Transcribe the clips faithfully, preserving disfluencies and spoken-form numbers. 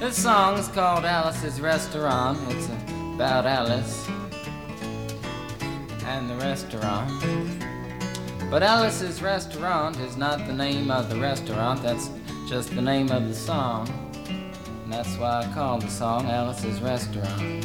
This song is called Alice's Restaurant. It's about Alice and the restaurant. But Alice's Restaurant is not the name of the restaurant, that's just the name of the song. And that's why I call the song Alice's Restaurant.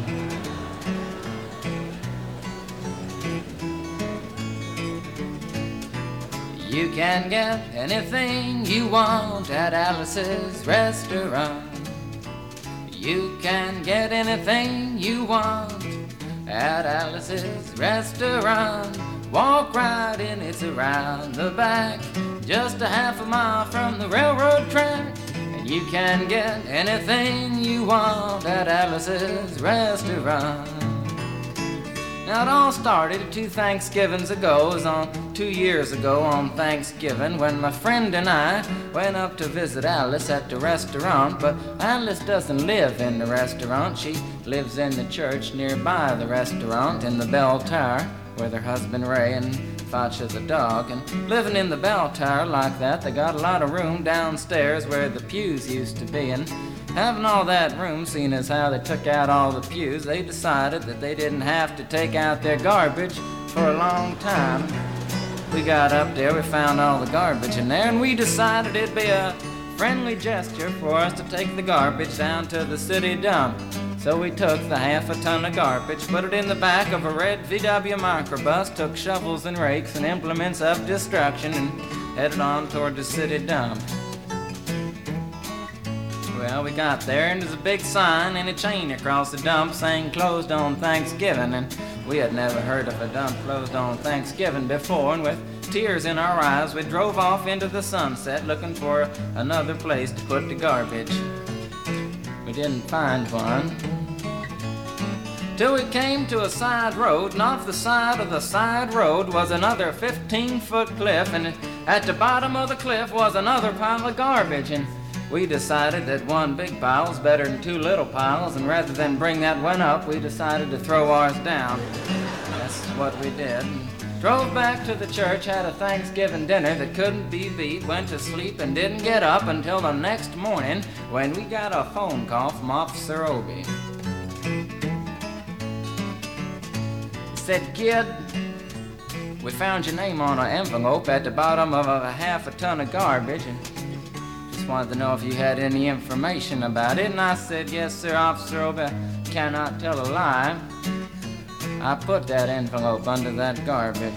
You can get anything you want at Alice's Restaurant. You can get anything you want at Alice's Restaurant. Walk right in, it's around the back, just a half a mile from the railroad track. And you can get anything you want at Alice's Restaurant. Now it all started two Thanksgivings ago. It was on two years ago on Thanksgiving when my friend and I went up to visit Alice at the restaurant. But Alice doesn't live in the restaurant. She lives in the church nearby the restaurant in the bell tower with her husband Ray and Facha the dog. And living in the bell tower like that, they got a lot of room downstairs where the pews used to be. And having all that room, seeing as how they took out all the pews, they decided that they didn't have to take out their garbage for a long time. We got up there, we found all the garbage in there, and we decided it'd be a friendly gesture for us to take the garbage down to the city dump. So we took the half a ton of garbage, put it in the back of a red V W microbus, took shovels and rakes and implements of destruction, and headed on toward the city dump. Well, we got there, and there's a big sign and a chain across the dump saying closed on Thanksgiving, and we had never heard of a dump closed on Thanksgiving before, and with tears in our eyes, we drove off into the sunset looking for another place to put the garbage. We didn't find one till we came to a side road, and off the side of the side road was another fifteen-foot cliff, and at the bottom of the cliff was another pile of garbage. And we decided that one big pile was better than two little piles, and rather than bring that one up, we decided to throw ours down. That's what we did. Drove back to the church, had a Thanksgiving dinner that couldn't be beat, went to sleep and didn't get up until the next morning when we got a phone call from Officer Obie. He said, "Kid, we found your name on an envelope at the bottom of a half a ton of garbage, and just wanted to know if you had any information about it." And I said, "Yes, sir, Officer Obie, cannot tell a lie. I put that envelope under that garbage."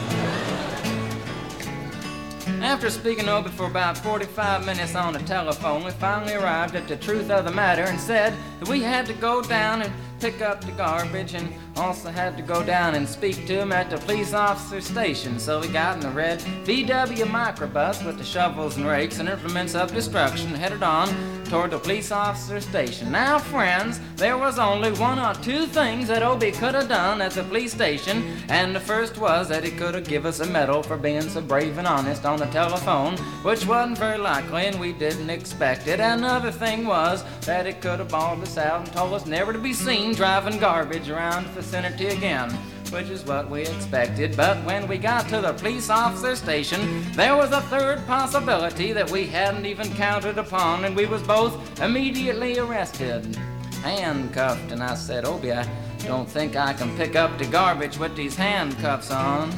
After speaking to Obie for about forty-five minutes on the telephone, we finally arrived at the truth of the matter and said that we had to go down and pick up the garbage, and also had to go down and speak to him at the police officer station. So we got in the red V W microbus with the shovels and rakes and implements of destruction, headed on toward the police officer station. Now, friends, there was only one or two things that Obie could have done at the police station, and the first was that he could have given us a medal for being so brave and honest on the telephone, which wasn't very likely, and we didn't expect it. Another thing was that he could have bawled us out and told us never to be seen driving garbage around the vicinity again, which is what we expected. But when we got to the police officer station, there was a third possibility that we hadn't even counted upon, and we was both immediately arrested, handcuffed. And I said, "Obie, I don't think I can pick up the garbage with these handcuffs on."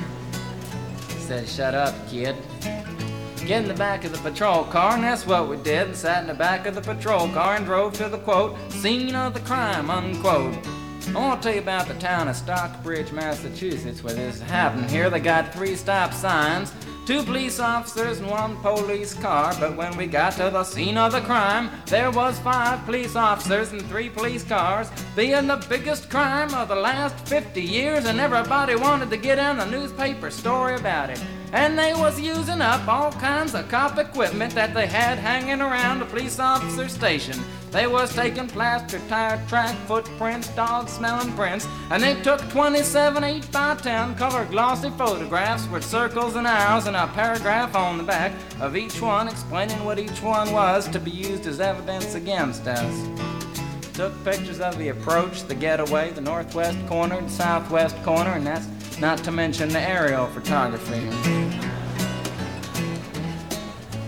He said, "Shut up, kid. Get in the back of the patrol car," and that's what we did, and sat in the back of the patrol car and drove to the, quote, scene of the crime, unquote. I want to tell you about the town of Stockbridge, Massachusetts, where this happened. Here they got three stop signs, two police officers and one police car, but when we got to the scene of the crime, there was five police officers and three police cars, being the biggest crime of the last fifty years, and everybody wanted to get in a newspaper story about it. And they was using up all kinds of cop equipment that they had hanging around the police officer station. They was taking plaster, tire track, footprints, dog-smelling prints, and they took twenty-seven eight by ten color glossy photographs with circles and arrows and a paragraph on the back of each one explaining what each one was to be used as evidence against us. Took pictures of the approach, the getaway, the northwest corner, the southwest corner, and that's not to mention the aerial photography.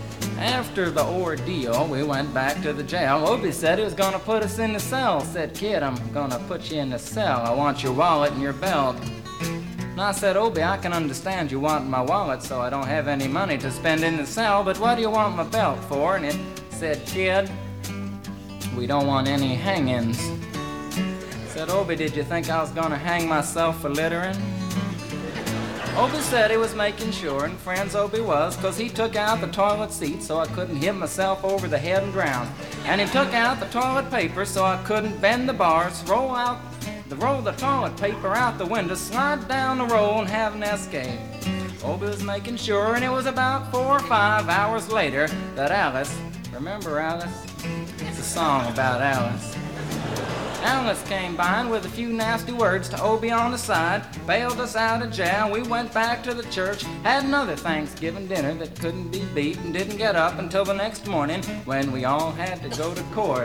After the ordeal, we went back to the jail. Obie said he was going to put us in the cell. Said, kid, I'm going to put you in the cell. I want your wallet and your belt. And I said, Obie, I can understand you want my wallet so I don't have any money to spend in the cell, but what do you want my belt for? And it said, kid, we don't want any hangings. Said, Obie, did you think I was going to hang myself for littering? Obie said he was making sure, and friends Obie was, because he took out the toilet seat so I couldn't hit myself over the head and drown. And he took out the toilet paper so I couldn't bend the bars, roll out, the roll the toilet paper out the window, slide down the roll, and have an escape. Obie was making sure, and it was about four or five hours later that Alice, remember Alice? It's a song about Alice. Alice came by and with a few nasty words to Obie on the side, bailed us out of jail. We went back to the church, had another Thanksgiving dinner that couldn't be beat, and didn't get up until the next morning when we all had to go to court.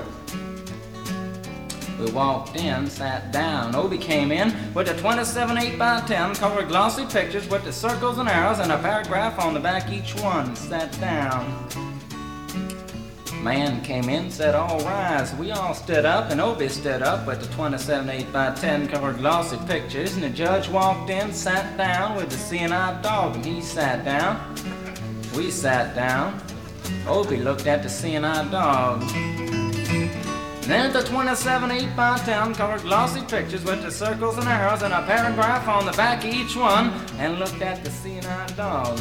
We walked in, sat down. Obie came in with the twenty-seven eight by ten colored glossy pictures with the circles and arrows and a paragraph on the back each one. Sat down. Man came in, said, all rise. We all stood up, and Obie stood up with the twenty-seven eight by ten colored glossy pictures, and the judge walked in, sat down with the seeing-eyed dog, and he sat down. We sat down. Obie looked at the seeing-eyed dog. Then the twenty-seven eight by ten colored glossy pictures with the circles and arrows and a paragraph on the back of each one, and looked at the seeing-eyed dog.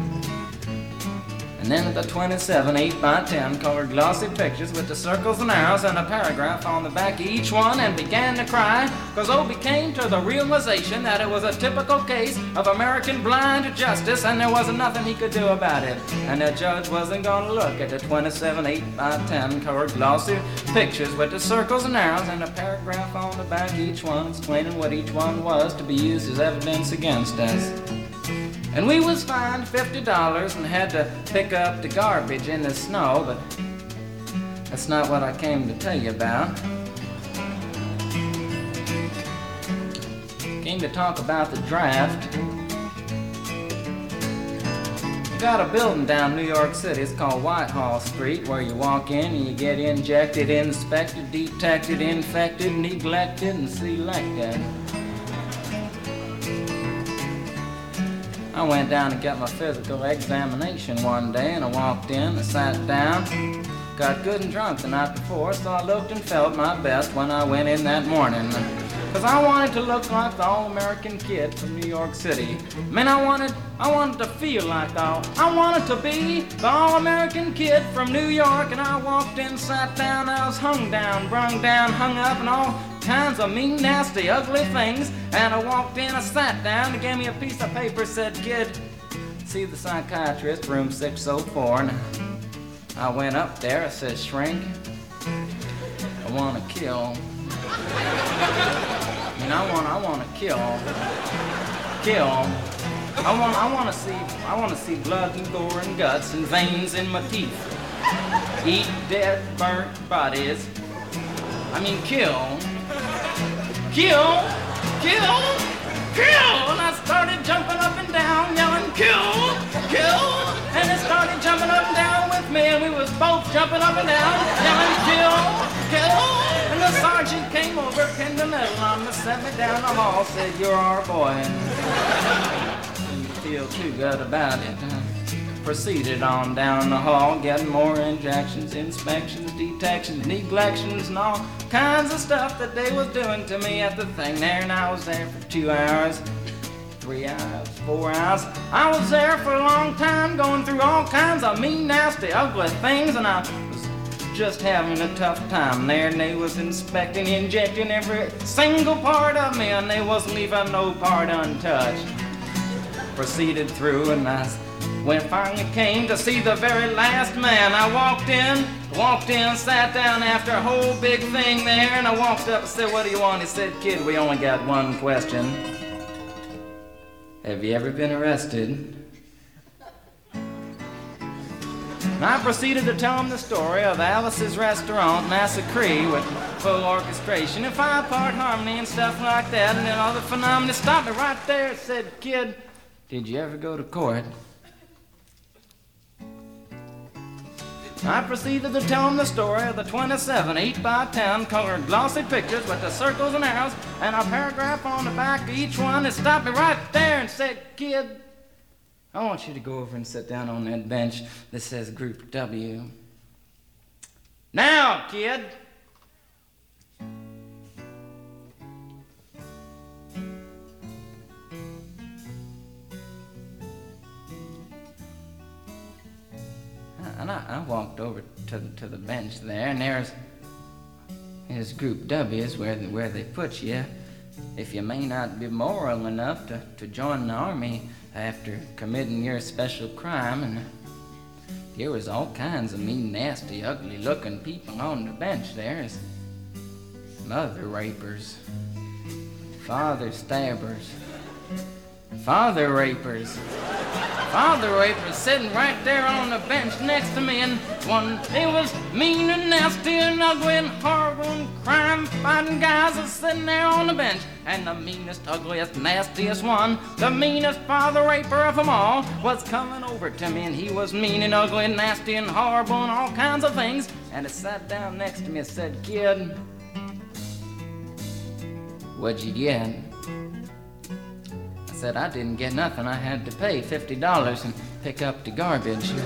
And then the twenty-seven eight by ten colored glossy pictures with the circles and arrows and a paragraph on the back of each one, and began to cry, because Obie came to the realization that it was a typical case of American blind justice, and there wasn't nothing he could do about it. And the judge wasn't going to look at the twenty-seven eight by ten colored glossy pictures with the circles and arrows and a paragraph on the back of each one, explaining what each one was to be used as evidence against us. And we was fined fifty dollars and had to pick up the garbage in the snow, but that's not what I came to tell you about. Came to talk about the draft. We got a building down New York City, it's called Whitehall Street, where you walk in and you get injected, inspected, detected, infected, neglected, and selected. I went down to get my physical examination one day, and I walked in, I sat down, got good and drunk the night before, so I looked and felt my best when I went in that morning. Because I wanted to look like the all-American kid from New York City. I mean, I wanted, I wanted to feel like the all, I wanted to be the all-American kid from New York, and I walked in, sat down, I was hung down, brung down, hung up, and all kinds of mean, nasty, ugly things. And I walked in, I sat down, he gave me a piece of paper, said, kid, see the psychiatrist, room six oh four. And I went up there, I said, shrink, I want to kill. I mean, I want, I want to kill, kill. I want, I want to see, I want to see blood and gore and guts and veins in my teeth. Eat dead, burnt bodies. I mean, kill. Kill, kill, kill! And I started jumping up and down, yelling, kill, kill! And it started jumping up and down with me, and we was both jumping up and down, yelling, kill, kill! And the sergeant came over, pinned the medal on me, set me down the hall, said, you're our boy. And didn't feel too good about it. Proceeded on down the hall, getting more injections, inspections, detections, neglections, and all kinds of stuff that they was doing to me at the thing there. And I was there for two hours, three hours, four hours. I was there for a long time, going through all kinds of mean, nasty, ugly things, and I was just having a tough time there. And they was inspecting, injecting every single part of me, and they wasn't leaving no part untouched. Proceeded through, and I when finally came to see the very last man, I walked in, walked in, sat down after a whole big thing there, and I walked up and said, what do you want? He said, kid, we only got one question. Have you ever been arrested? And I proceeded to tell him the story of Alice's Restaurant Massacre with full orchestration and five-part harmony and stuff like that, and then all the phenomena stopped me right there and said, kid, did you ever go to court? I proceeded to tell him the story of the twenty-seven eight by ten colored glossy pictures with the circles and arrows and a paragraph on the back of each one. It stopped me right there and said, "Kid, I want you to go over and sit down on that bench that says Group W. Now, kid." And I, I walked over to the, to the bench there, and there's, there's Group W is where, the, where they put you if you may not be moral enough to, to join the army after committing your special crime. And there was all kinds of mean, nasty, ugly-looking people on the bench there. As mother rapers, father stabbers, father rapers. Father rapers sitting right there on the bench next to me, and one, they was mean and nasty and ugly and horrible and crime-fighting guys are sitting there on the bench. And the meanest, ugliest, nastiest one, the meanest father raper of them all, was coming over to me, and he was mean and ugly and nasty and horrible and all kinds of things. And he sat down next to me and said, "Kid, what'd you get?" I said, "I didn't get nothing. I had to pay fifty dollars and pick up the garbage." He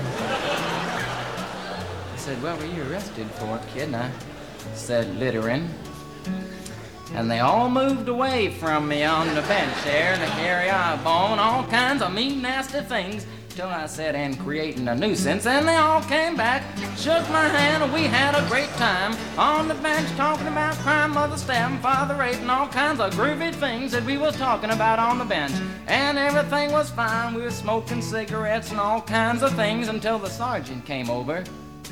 said, "What were you arrested for, kid?" And I said, "Littering." And they all moved away from me on the bench there to carry eyeball and all kinds of mean, nasty things, till I said, "And creating a nuisance." And they all came back, shook my hand, and we had a great time on the bench talking about crime, mother stabbing, father rape, and all kinds of groovy things that we was talking about on the bench. And everything was fine. We were smoking cigarettes and all kinds of things until the sergeant came over,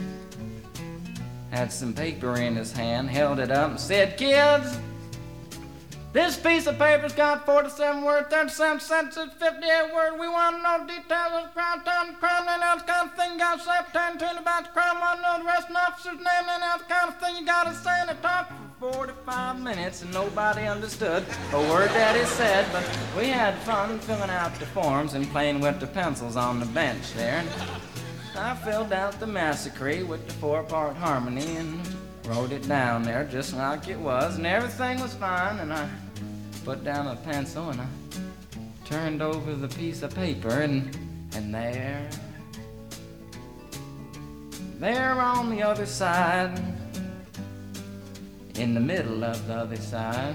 had some paper in his hand, held it up, and said, "Kids, this piece of paper's got forty-seven words, thirty-seven sentences, fifty-eight words. We want to know details of the crime, time, crime, and else kind of thing. You got to say pertaining to it about the crime. Want to know the rest of the officer's name, and else kind of thing. You got to say." And it talked for forty-five minutes, and nobody understood a word that he said. But we had fun filling out the forms and playing with the pencils on the bench there. And I filled out the massacre with the four-part harmony and wrote it down there just like it was, and everything was fine. And I put down a pencil and I turned over the piece of paper, and and there, there on the other side, in the middle of the other side,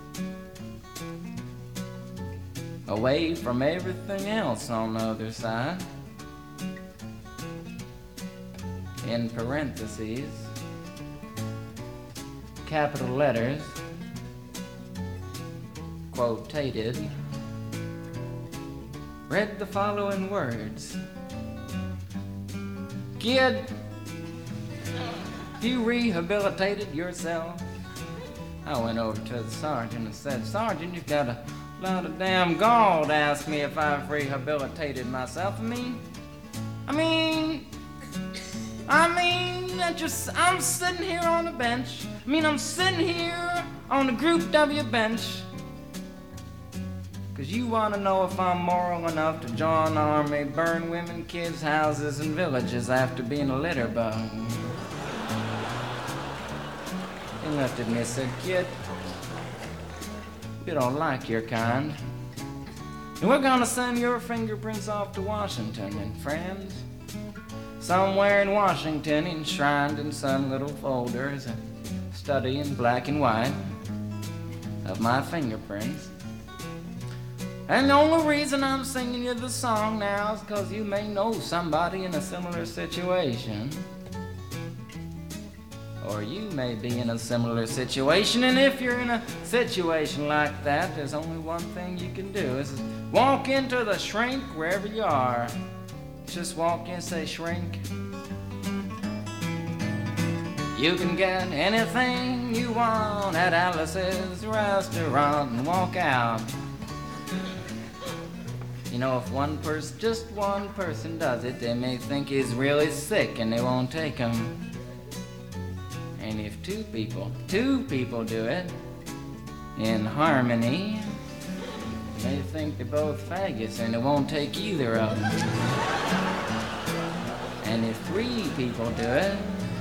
away from everything else on the other side, in parentheses, capital letters, quotated, read the following words: "Kid, you rehabilitated yourself." I went over to the sergeant and said, "Sergeant, you've got a lot of damn gall to ask me if I've rehabilitated myself. I mean, I mean, I mean, I just, I'm sitting here on the bench. I mean, I'm sitting here on the Group W bench because you want to know if I'm moral enough to join the army, burn women, kids' houses, and villages after being a litter bug." He looked at me and said, "Kid, you don't like your kind, and we're going to send your fingerprints off to Washington, and friends, somewhere in Washington, enshrined in some little folder, is a study in black and white of my fingerprints. And the only reason I'm singing you the song now is because you may know somebody in a similar situation. Or you may be in a similar situation, and if you're in a situation like that, there's only one thing you can do, is walk into the shrink wherever you are. Just walk in and say, 'Shrink, you can get anything you want at Alice's restaurant,' and walk out. You know, if one person, just one person does it, they may think he's really sick and they won't take him. And if two people, two people do it in harmony, they think they're both faggots and they won't take either of them. And if three people do it,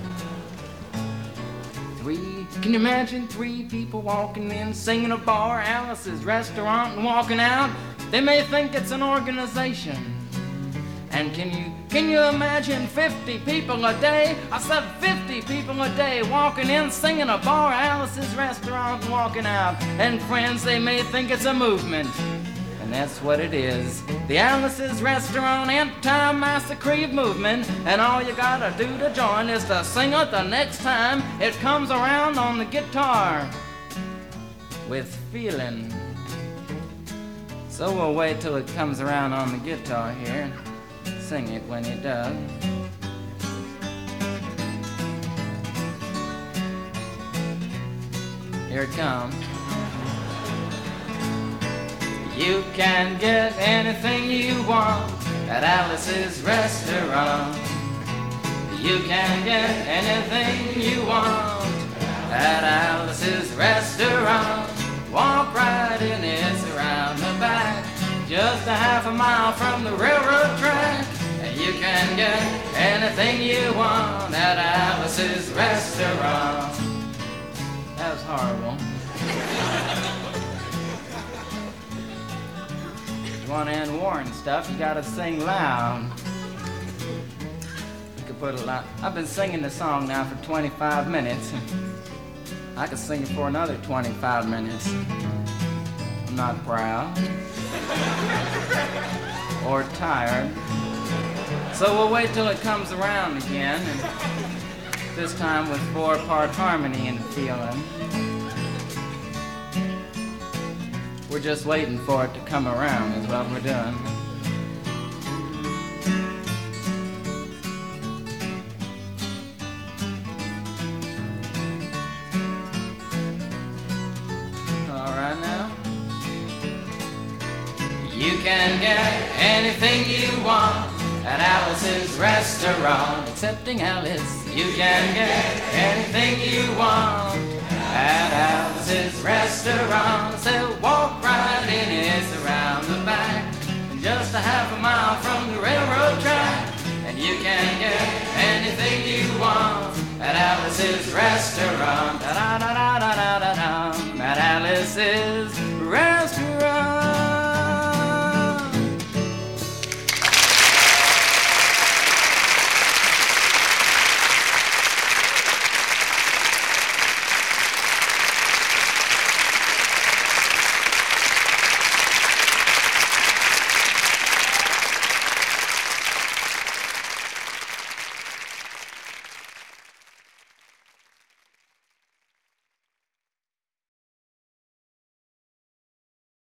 three, can you imagine three people walking in, singing a bar, Alice's restaurant, and walking out? They may think it's an organization. And can you, can you imagine fifty people a day? I said fifty people a day walking in, singing a bar, Alice's restaurant, and walking out. And friends, they may think it's a movement. And that's what it is. The Alice's Restaurant Anti-Massacre movement. And all you gotta do to join is to sing it the next time it comes around on the guitar. With feeling. So we'll wait till it comes around on the guitar here. Sing it when it does. Here it comes. You can get anything you want at Alice's Restaurant. You can get anything you want at Alice's Restaurant. Walk right in, it's around the back, just a half a mile from the railroad track. And you can get anything you want at Alice's Restaurant. That was horrible. If you want to end war and stuff, you gotta sing loud. You could put a lot. I've been singing the song now for twenty-five minutes. I could sing it for another twenty-five minutes. I'm not proud or tired. So we'll wait till it comes around again, and this time with four-part harmony and feeling. We're just waiting for it to come around is what we're doing. All right now. You can get anything you want at Alice's Restaurant. Excepting Alice. You can get anything you want at Alice's Restaurant. So walk right in, it's around the back, just a half a mile from the railroad track. And you can get anything you want at Alice's Restaurant. Da da da da da da da. At Alice's